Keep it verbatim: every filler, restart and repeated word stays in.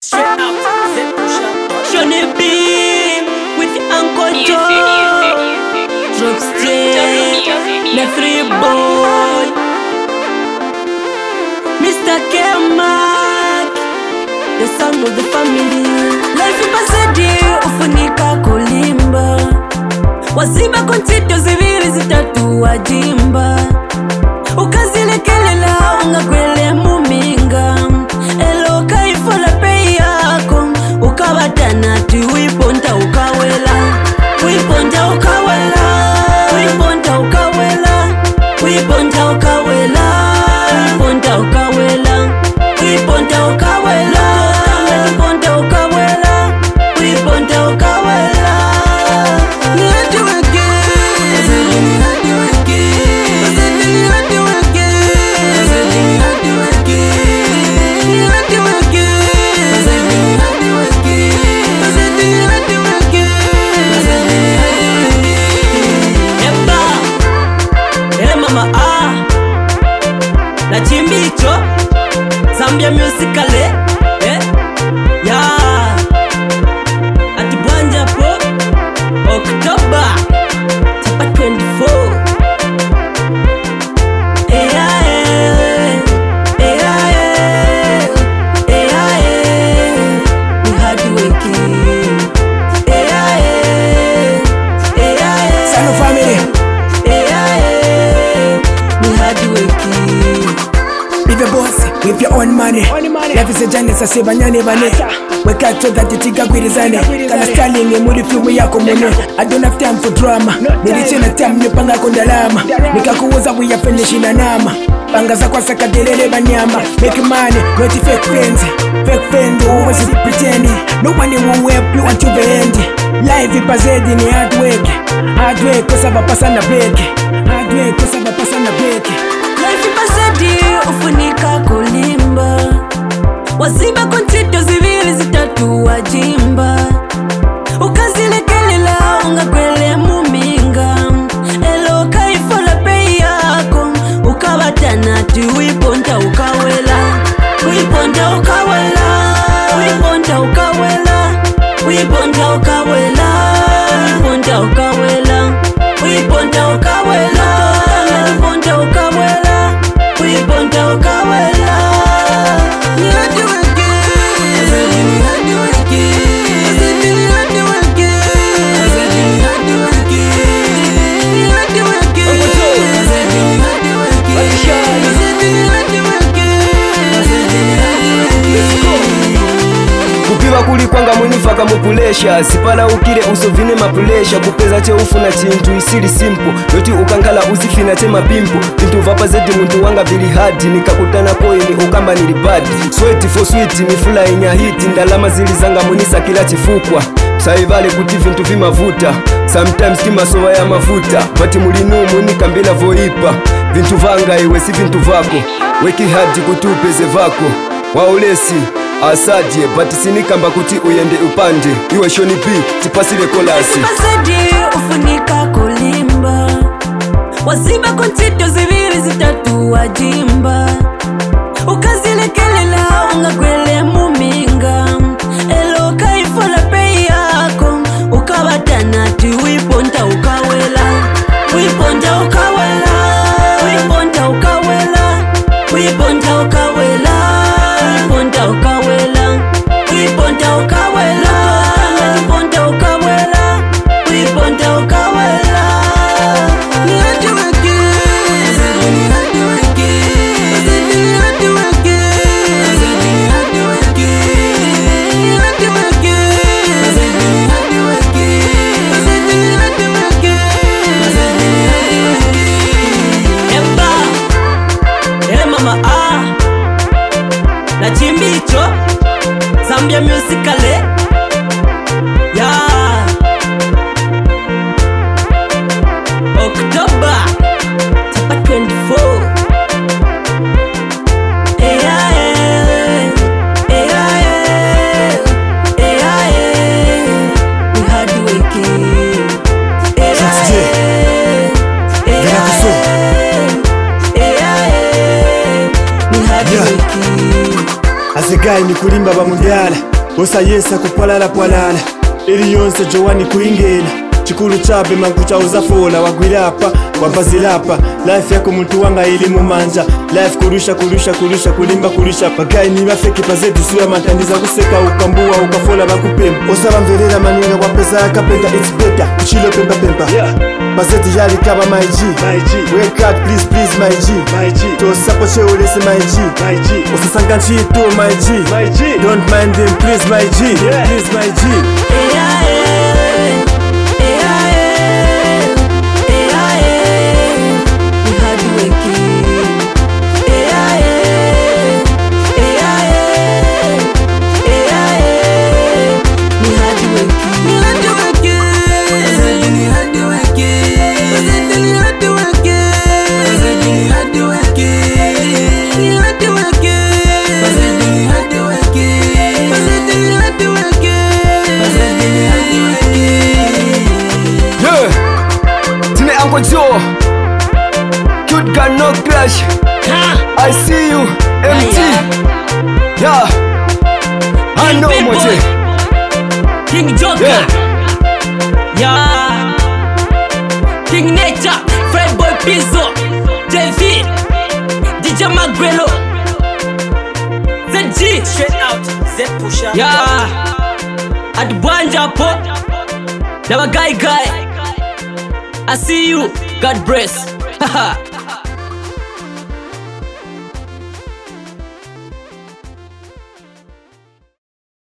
Straight out, Zip Pusha. Johnny B with Uncle Joe. Drop straight, the free boy. Mister Kemak, the son of the family. Life ipasedi ufunika kulimba. Waziba kontito ziviri zitatu wajimba. Ukazilekelela ungakwele muminga. Elo kaifola pei yako. Ukabatana ti wiponta ukawela. Wiponta ukawela. Wiponta ukawela. Wiponta ukawela. Wiponta ukawela. Wiponta ukawela. Wiponta ukawela. Wiponta ukawela. Na chimbicho Zambia Musicale eh? Yeah. Ati Bwanja po October Chapa twenty-four Eh yeah eh Eh yeah eh Eh yeah eh Ni hadi wiki Eh yeah eh Eh yeah eh Sano family Eh yeah eh Ni hadi wiki. Be the boss with your own money. Life is a journey, so save nyane bane. Weka choda titika kwirizane. Kana styling muri filmu yako mwenye. I don't have time for drama. Nilichena time nipanga kondalama. Nikakuuza buya finish na nama. Panga za kwa saka delele banyama. Make money, not fake friends. Fake friend always pretend. No one will help you until the end. Life ipazedi ni hard work. Hard work kosa bapasa na break. Hard work kosa bapasa na break. Life ipazedi ufunika kulimba. Waziba kontito ziviri zitatu wajimba. Ukazilekelela ungakwele muminga. Elo kaifola pei yako. Ukabatana ti wiponta ukawela. Wiponta ukawela. Wiponta ukawela. Wiponta ukawela. Wiponta ukawela. Wiponta ukawela. Wiponta ukawela. Wiponta ukawela. Kupiwa kuli kwanga munifaka mupulesha. Zipala ukire usovine mapulesha. Kupeza che ufuna chintu isili simple. Yoti ukangala uzifina che mapimpo. Pintu vapa zedi muntu wanga vili hadi. Nikakutana koini ukamba nilibadi. Sweat for sweet nifula inya hiti. Ndalama zili zanga munisa kila chifukwa. Saivale kuti vintu vimavuta. Sometimes kimasowa ya mafuta. Bati mulinu munika mbila voipa. Vintu vanga iwe si vintu vako. Weki hadi kuti upeze vako. Waolesi asadie bati sinikamba kuti uyende upande. Iwe shoni pi tipasile kolasi. Ipazedi ufunika kulimba. Waziba kontito ziviri zitatu wajimba. Ukazilekelela ungakwele muminga. Elo kaifola pei yako. Ukabatana ti wiponta ukawela. Wiponta ukawela. Wiponta ukawela. Wiponta ukawela. Wiponta ukawela. Wiponta ukawela. Wiponta ukawela. Wiponta ukawela. Ni hadi wiki. Ni hadi wiki. Ni hadi wiki. Ni hadi wiki. Ni hadi wiki. Ni hadi wiki. Ni hadi wiki. Ni hadi wiki. Eba. Eh mama ah. Na chimbicho Zambia Musicale yeah. October Chapa twenty-four Eh yeah eh Eh yeah eh Eh yeah eh Ni hadi wiki Eh yeah eh Eh yeah eh Eh yeah eh Ni hadi wiki Azigai ni kulimba bamundiala. osayesa kupwalala pwalala eri yonse jowani kuingela chikulu chabe mankucha uzafola wagwilapa wabazilapa life yako muntu wanga ili mumanja life kurusha kurusha kurusha kulimba kurusha bagayi ni bafeki pazedi suya matandiza kuseka ukambua ukafola bakupemba osaba mverera maninga kwa pesa ya kapenda it's better kuchilo pemba pemba yeah. Pazedi yali kaba my G my G wake up please please my G my G to support you listen my G my G osasanga nchito my G my G don't mind them please my G yeah. Please my G yeah, yeah. Joe, cute girl no crash. I see you, M T. Yeah, I know what it. King Joker. Yeah. yeah. King Nature, Fred Boy Pizzo, J V, D J Magrelo, Z G, straight out, Z Pusher. Yeah. At Bwanja Po, never guy guy. I see you, God bless. Haha.